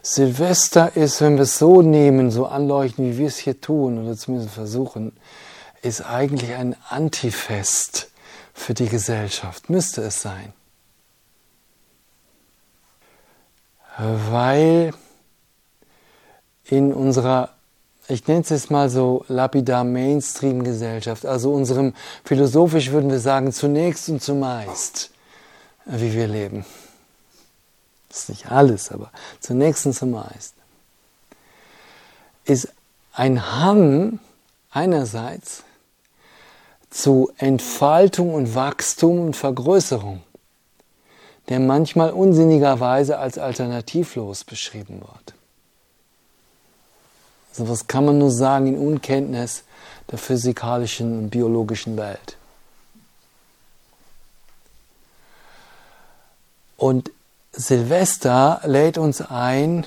Silvester ist, wenn wir es so nehmen, so anleuchten, wie wir es hier tun, oder zumindest versuchen, ist eigentlich ein Antifest für die Gesellschaft. Müsste es sein. Weil in unserer, ich nenne es jetzt mal so lapidar Mainstream-Gesellschaft, also unserem, philosophisch würden wir sagen, zunächst und zumeist, wie wir leben. Das ist nicht alles, aber zunächst und zumeist, ist ein Hang einerseits zu Entfaltung und Wachstum und Vergrößerung, der manchmal unsinnigerweise als alternativlos beschrieben wird. Also was kann man nur sagen in Unkenntnis der physikalischen und biologischen Welt. Und Silvester lädt uns ein,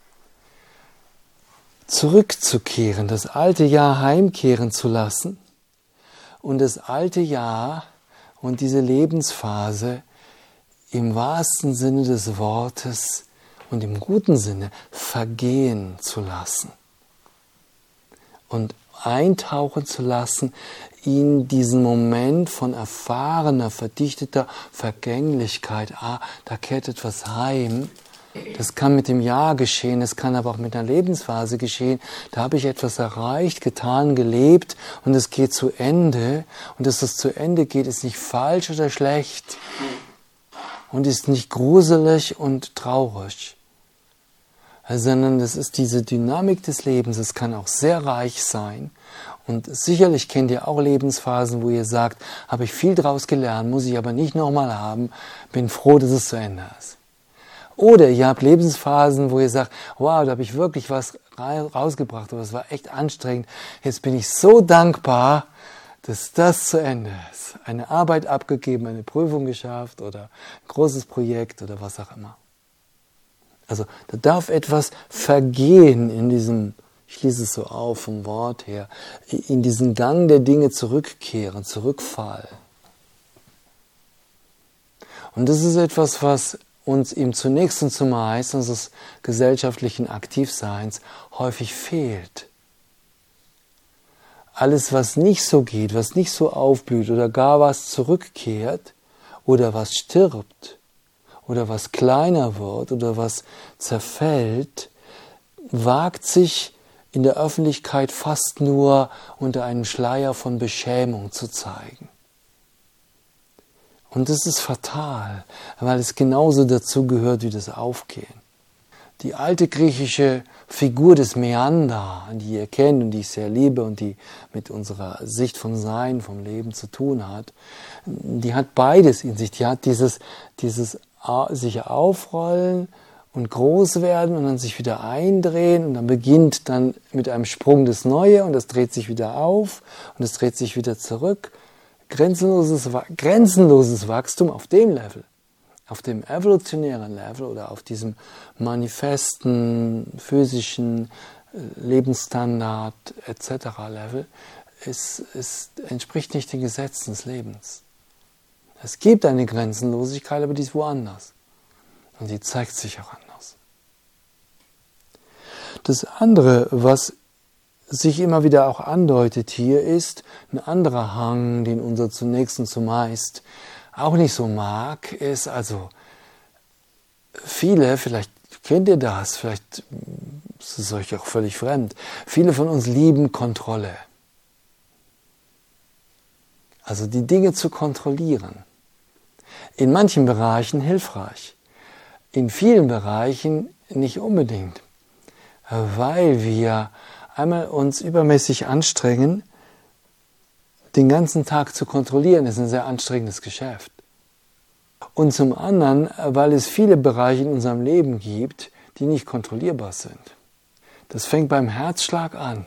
zurückzukehren, das alte Jahr heimkehren zu lassen und das alte Jahr und diese Lebensphase im wahrsten Sinne des Wortes und im guten Sinne vergehen zu lassen und eintauchen zu lassen in diesen Moment von erfahrener, verdichteter Vergänglichkeit. Da kehrt etwas heim. Das kann mit dem Jahr geschehen, das kann aber auch mit einer Lebensphase geschehen. Da habe ich etwas erreicht, getan, gelebt und es geht zu Ende. Und dass es zu Ende geht, ist nicht falsch oder schlecht und ist nicht gruselig und traurig, sondern das ist diese Dynamik des Lebens. Es kann auch sehr reich sein. Und sicherlich kennt ihr auch Lebensphasen, wo ihr sagt, habe ich viel draus gelernt, muss ich aber nicht nochmal haben, bin froh, dass es zu Ende ist. Oder ihr habt Lebensphasen, wo ihr sagt, wow, da habe ich wirklich was rausgebracht, aber es war echt anstrengend. Jetzt bin ich so dankbar, dass das zu Ende ist. Eine Arbeit abgegeben, eine Prüfung geschafft oder ein großes Projekt oder was auch immer. Also da darf etwas vergehen in diesem, ich schließe es so auf vom Wort her, in diesen Gang der Dinge zurückkehren, zurückfallen. Und das ist etwas, was uns im zunächst und zumeist unseres gesellschaftlichen Aktivseins häufig fehlt. Alles, was nicht so geht, was nicht so aufblüht oder gar was zurückkehrt oder was stirbt oder was kleiner wird oder was zerfällt, wagt sich in der Öffentlichkeit fast nur unter einem Schleier von Beschämung zu zeigen. Und das ist fatal, weil es genauso dazu gehört wie das Aufgehen. Die alte griechische Figur des Meander, die ihr kennt und die ich sehr liebe und die mit unserer Sicht vom Sein, vom Leben zu tun hat, die hat beides in sich. Die hat dieses sich aufrollen und groß werden und dann sich wieder eindrehen und dann beginnt dann mit einem Sprung das Neue und das dreht sich wieder auf und es dreht sich wieder zurück. Grenzenloses Wachstum auf dem Level, auf dem evolutionären Level oder auf diesem manifesten, physischen Lebensstandard etc. Level, entspricht nicht den Gesetzen des Lebens. Es gibt eine Grenzenlosigkeit, aber die ist woanders. Und die zeigt sich auch anders. Das andere, was sich immer wieder auch andeutet hier, ist ein anderer Hang, den unser zunächst und zumeist auch nicht so mag, ist also viele, vielleicht kennt ihr das, vielleicht ist es euch auch völlig fremd, viele von uns lieben Kontrolle. Also die Dinge zu kontrollieren. In manchen Bereichen hilfreich, in vielen Bereichen nicht unbedingt, weil wir einmal uns übermäßig anstrengen, den ganzen Tag zu kontrollieren, ist ein sehr anstrengendes Geschäft. Und zum anderen, weil es viele Bereiche in unserem Leben gibt, die nicht kontrollierbar sind. Das fängt beim Herzschlag an.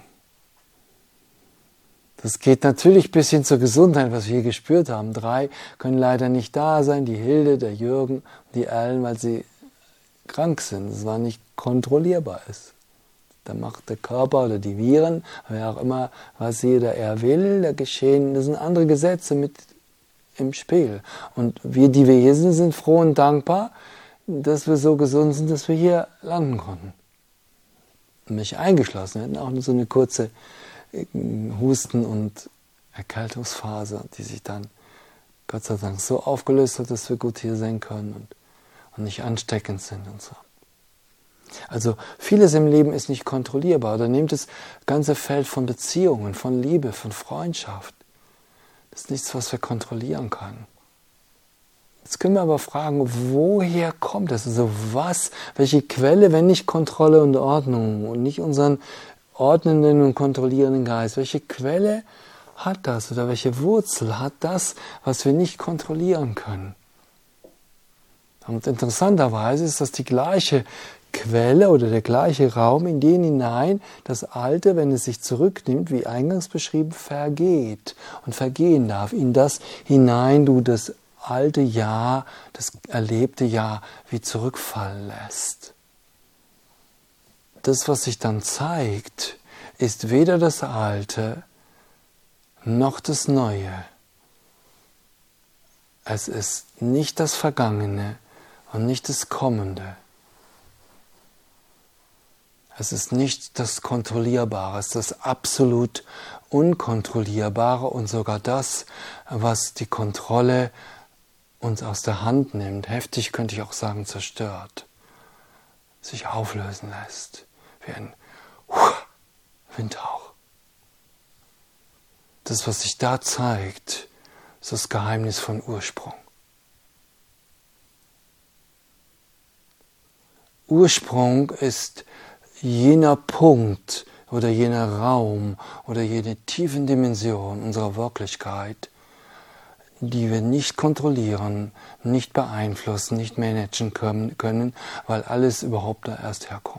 Das geht natürlich bis hin zur Gesundheit, was wir hier gespürt haben. 3 können leider nicht da sein, die Hilde, der Jürgen, die Ellen, weil sie krank sind. Das war nicht kontrollierbar ist. Da macht der Körper oder die Viren, wer auch immer, was jeder er will, da geschehen, das sind andere Gesetze mit im Spiel. Und wir, die wir hier sind, sind froh und dankbar, dass wir so gesund sind, dass wir hier landen konnten. Mich eingeschlossen. Wir hatten auch nur so eine kurze Husten- und Erkältungsphase, die sich dann Gott sei Dank so aufgelöst hat, dass wir gut hier sein können und nicht ansteckend sind und so. Also vieles im Leben ist nicht kontrollierbar. Oder nehmt das ganze Feld von Beziehungen, von Liebe, von Freundschaft. Das ist nichts, was wir kontrollieren können. Jetzt können wir aber fragen, woher kommt das? Also welche Quelle, wenn nicht Kontrolle und Ordnung und nicht unseren ordnenden und kontrollierenden Geist, welche Quelle hat das oder welche Wurzel hat das, was wir nicht kontrollieren können? Und interessanterweise ist das die gleiche Quelle oder der gleiche Raum, in den hinein das Alte, wenn es sich zurücknimmt, wie eingangs beschrieben, vergeht und vergehen darf. In das hinein du das alte Jahr, das erlebte Jahr wie zurückfallen lässt. Das, was sich dann zeigt, ist weder das Alte noch das Neue. Es ist nicht das Vergangene und nicht das Kommende. Es ist nicht das Kontrollierbare, es ist das absolut Unkontrollierbare und sogar das, was die Kontrolle uns aus der Hand nimmt, heftig könnte ich auch sagen, zerstört, sich auflösen lässt, wie ein Windhauch. Das, was sich da zeigt, ist das Geheimnis von Ursprung. Ursprung ist jener Punkt oder jener Raum oder jene tiefen Dimension unserer Wirklichkeit, die wir nicht kontrollieren, nicht beeinflussen, nicht managen können, weil alles überhaupt da erst herkommt.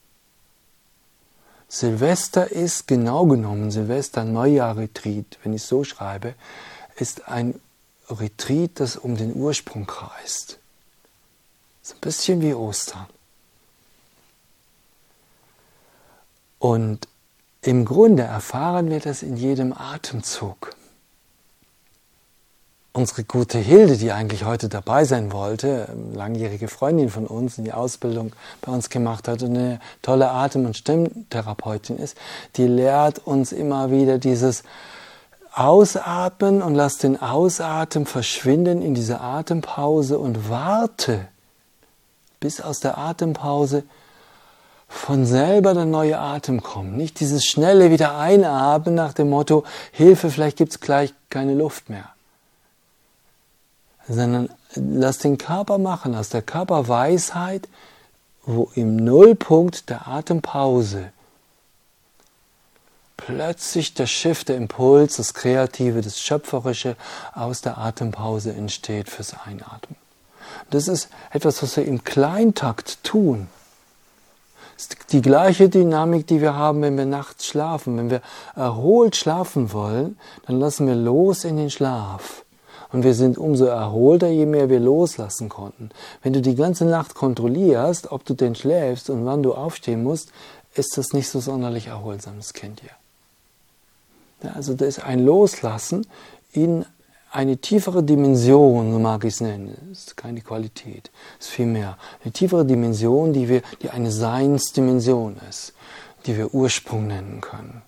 Silvester ist genau genommen, Silvester, Neujahr-Retreat, wenn ich es so schreibe, ist ein Retreat, das um den Ursprung kreist. So ein bisschen wie Ostern. Und im Grunde erfahren wir das in jedem Atemzug. Unsere gute Hilde, die eigentlich heute dabei sein wollte, langjährige Freundin von uns, die Ausbildung bei uns gemacht hat und eine tolle Atem- und Stimmtherapeutin ist, die lehrt uns immer wieder dieses Ausatmen und lass den Ausatmen verschwinden in diese Atempause und warte, bis aus der Atempause von selber der neue Atem kommt. Nicht dieses schnelle wieder einatmen nach dem Motto, Hilfe, vielleicht gibt es gleich keine Luft mehr. Sondern lass den Körper machen, aus der Körperweisheit, wo im Nullpunkt der Atempause plötzlich der Shift, der Impuls, das Kreative, das Schöpferische aus der Atempause entsteht fürs Einatmen. Das ist etwas, was wir im Kleintakt tun. Das ist die gleiche Dynamik, die wir haben, wenn wir nachts schlafen. Wenn wir erholt schlafen wollen, dann lassen wir los in den Schlaf. Und wir sind umso erholter, je mehr wir loslassen konnten. Wenn du die ganze Nacht kontrollierst, ob du denn schläfst und wann du aufstehen musst, ist das nicht so sonderlich erholsam, das kennt ihr. Ja, also das ist ein Loslassen in eine tiefere Dimension, so mag ich es nennen. Das ist keine Qualität, das ist viel mehr. Eine tiefere Dimension, die eine Seinsdimension ist, die wir Ursprung nennen können.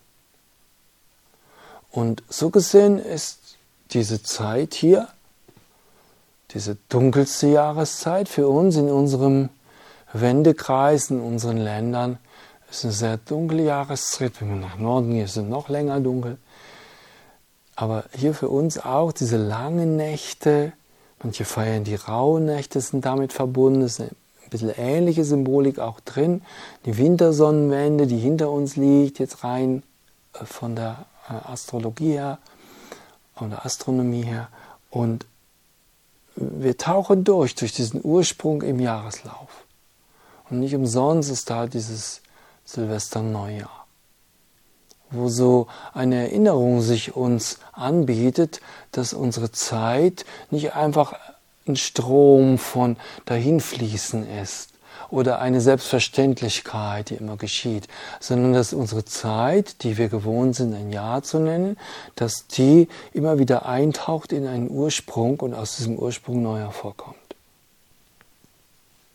Und so gesehen ist diese Zeit hier, diese dunkelste Jahreszeit für uns in unserem Wendekreis, in unseren Ländern, ist eine sehr dunkle Jahreszeit. Wenn wir nach Norden gehen, ist es noch länger dunkel. Aber hier für uns auch diese langen Nächte, manche feiern die Rauhnächte, sind damit verbunden, es ist ein bisschen ähnliche Symbolik auch drin. Die Wintersonnenwende, die hinter uns liegt, jetzt rein von der Astrologie her, von der Astronomie her. Und wir tauchen durch diesen Ursprung im Jahreslauf. Und nicht umsonst ist da dieses Silvester-Neujahr, wo so eine Erinnerung sich uns anbietet, dass unsere Zeit nicht einfach ein Strom von dahinfließen ist oder eine Selbstverständlichkeit, die immer geschieht, sondern dass unsere Zeit, die wir gewohnt sind, ein Jahr zu nennen, dass die immer wieder eintaucht in einen Ursprung und aus diesem Ursprung neu hervorkommt.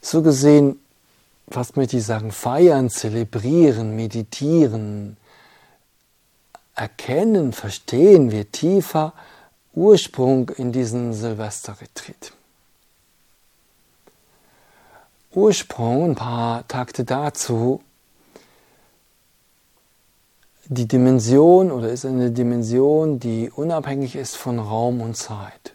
So gesehen, fast möchte ich sagen, feiern, zelebrieren, meditieren, erkennen, verstehen wir tiefer Ursprung in diesen Silvesterretreat. Ursprung, ein paar Takte dazu, die Dimension oder ist eine Dimension, die unabhängig ist von Raum und Zeit.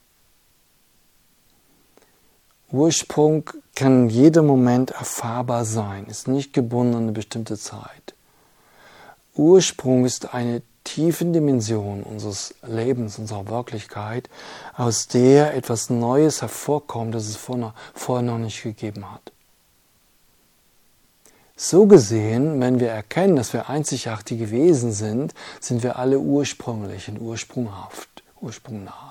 Ursprung kann in jedem Moment erfahrbar sein, ist nicht gebunden an eine bestimmte Zeit. Ursprung ist eine tiefe Dimension unseres Lebens, unserer Wirklichkeit, aus der etwas Neues hervorkommt, das es vorher noch nicht gegeben hat. So gesehen, wenn wir erkennen, dass wir einzigartige Wesen sind, sind wir alle ursprünglich und ursprunghaft, ursprungnah.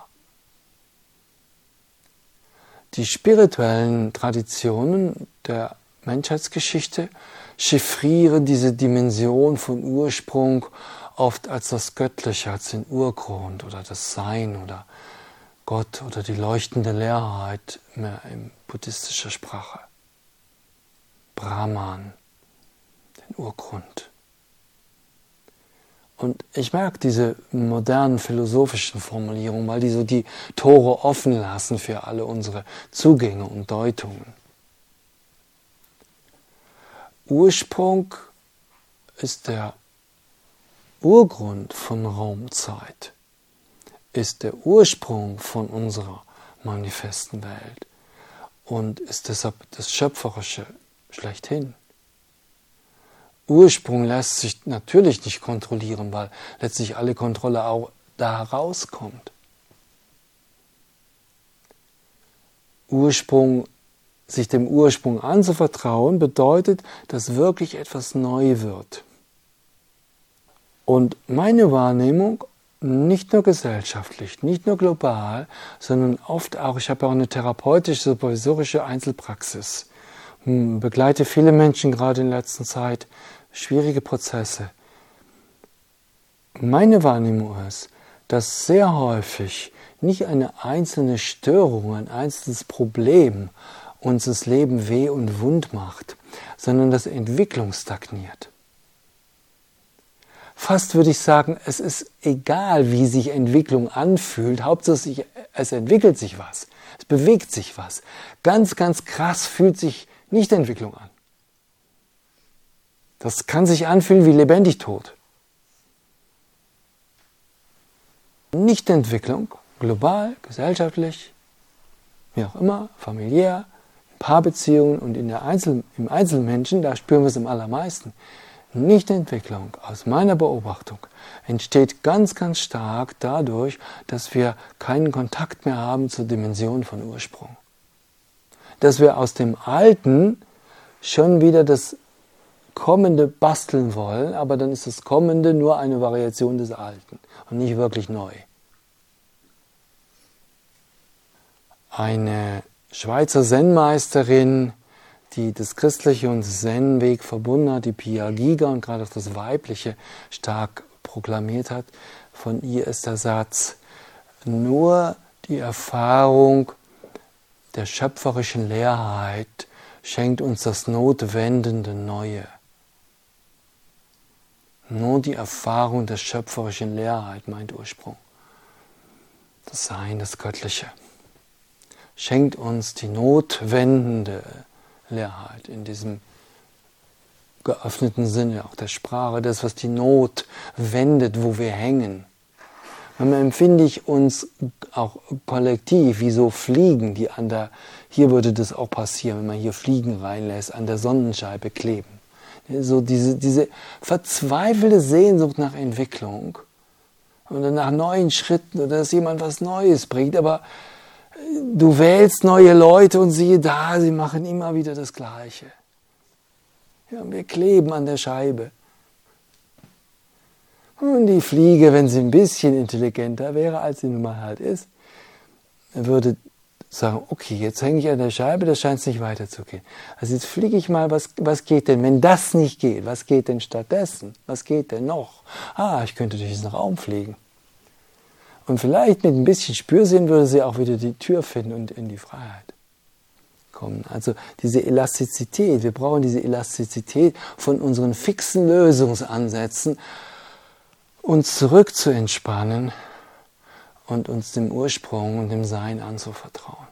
Die spirituellen Traditionen der Menschheitsgeschichte chiffrieren diese Dimension von Ursprung oft als das Göttliche, als den Urgrund oder das Sein oder Gott oder die leuchtende Leerheit mehr in buddhistischer Sprache. Brahman, den Urgrund. Und ich mag diese modernen philosophischen Formulierungen, weil die so die Tore offen lassen für alle unsere Zugänge und Deutungen. Ursprung ist der Urgrund von Raumzeit, ist der Ursprung von unserer manifesten Welt und ist deshalb das Schöpferische schlechthin. Ursprung lässt sich natürlich nicht kontrollieren, weil letztlich alle Kontrolle auch da herauskommt. Sich dem Ursprung anzuvertrauen, bedeutet, dass wirklich etwas neu wird. Und meine Wahrnehmung, nicht nur gesellschaftlich, nicht nur global, sondern oft auch, ich habe auch eine therapeutische, supervisorische Einzelpraxis, begleite viele Menschen gerade in letzter Zeit, schwierige Prozesse. Meine Wahrnehmung ist, dass sehr häufig nicht eine einzelne Störung, ein einzelnes Problem uns das Leben weh und wund macht, sondern dass Entwicklung stagniert. Fast würde ich sagen, es ist egal, wie sich Entwicklung anfühlt, Hauptsache es entwickelt sich was, es bewegt sich was. Ganz, ganz krass fühlt sich Nichtentwicklung an. Das kann sich anfühlen wie lebendig tot. Nichtentwicklung, global, gesellschaftlich, wie auch immer, familiär, Paarbeziehungen und im Einzelmenschen, da spüren wir es am allermeisten. Nichtentwicklung, aus meiner Beobachtung, entsteht ganz, ganz stark dadurch, dass wir keinen Kontakt mehr haben zur Dimension von Ursprung. Dass wir aus dem Alten schon wieder das Kommende basteln wollen, aber dann ist das Kommende nur eine Variation des Alten und nicht wirklich neu. Eine Schweizer Zen-Meisterin, die das Christliche und das Zen-Weg verbunden hat, die Pia Giga und gerade auch das Weibliche stark proklamiert hat, von ihr ist der Satz: Nur die Erfahrung der schöpferischen Leerheit schenkt uns das notwendende Neue. Nur die Erfahrung der schöpferischen Leerheit, meint Ursprung. Das Sein, das Göttliche, schenkt uns die notwendende Leerheit in diesem geöffneten Sinne, auch der Sprache, das, was die Not wendet, wo wir hängen. Manchmal empfinde ich uns auch kollektiv wie so Fliegen, die hier würde das auch passieren, wenn man hier Fliegen reinlässt, an der Sonnenscheibe kleben. So diese verzweifelte Sehnsucht nach Entwicklung oder nach neuen Schritten oder dass jemand was Neues bringt, aber du wählst neue Leute und siehe da, sie machen immer wieder das Gleiche. Ja, wir kleben an der Scheibe. Und die Fliege, wenn sie ein bisschen intelligenter wäre, als sie nun mal halt ist, würde sagen, okay, jetzt hänge ich an der Scheibe, das scheint nicht weiterzugehen. Also jetzt fliege ich mal, was geht denn, wenn das nicht geht? Was geht denn stattdessen? Was geht denn noch? Ich könnte durch diesen Raum fliegen. Und vielleicht mit ein bisschen Spürsinn würde sie auch wieder die Tür finden und in die Freiheit kommen. Also diese Elastizität, wir brauchen diese Elastizität von unseren fixen Lösungsansätzen, uns zurück zu entspannen und uns dem Ursprung und dem Sein anzuvertrauen.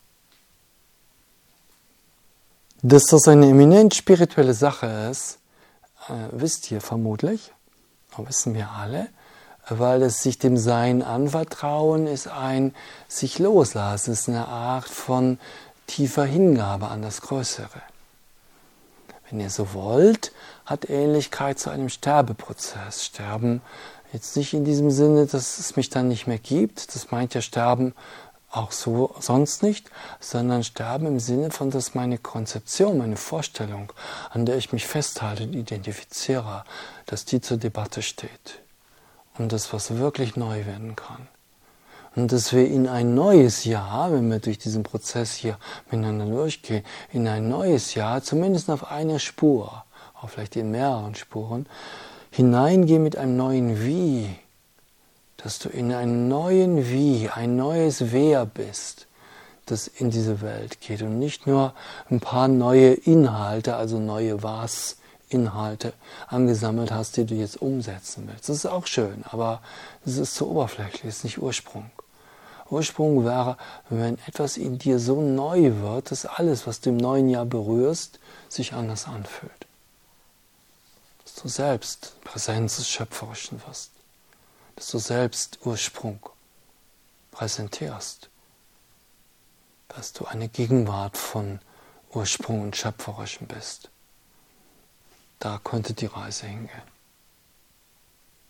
Dass das eine eminent spirituelle Sache ist, wisst ihr vermutlich, wissen wir alle, weil es sich dem Sein anvertrauen ist ein sich loslassen, ist eine Art von tiefer Hingabe an das Größere. Wenn ihr so wollt, hat Ähnlichkeit zu einem Sterbeprozess. Sterben jetzt nicht in diesem Sinne, dass es mich dann nicht mehr gibt, das meint ja Sterben auch so sonst nicht, sondern Sterben im Sinne von, dass meine Konzeption, meine Vorstellung, an der ich mich festhalte und identifiziere, dass die zur Debatte steht. Und das, was wirklich neu werden kann. Und dass wir in ein neues Jahr, wenn wir durch diesen Prozess hier miteinander durchgehen, in ein neues Jahr, zumindest auf einer Spur, auch vielleicht in mehreren Spuren, hineingehen mit einem neuen Wie, dass du in einem neuen Wie, ein neues Wer bist, das in diese Welt geht und nicht nur ein paar neue Inhalte, also neue Was-Inhalte angesammelt hast, die du jetzt umsetzen willst. Das ist auch schön, aber das ist zu oberflächlich, das ist nicht Ursprung. Ursprung wäre, wenn etwas in dir so neu wird, dass alles, was du im neuen Jahr berührst, sich anders anfühlt. Dass du selbst Präsenz des Schöpferischen wirst. Dass du selbst Ursprung präsentierst. Dass du eine Gegenwart von Ursprung und Schöpferischem bist. Da könnte die Reise hingehen.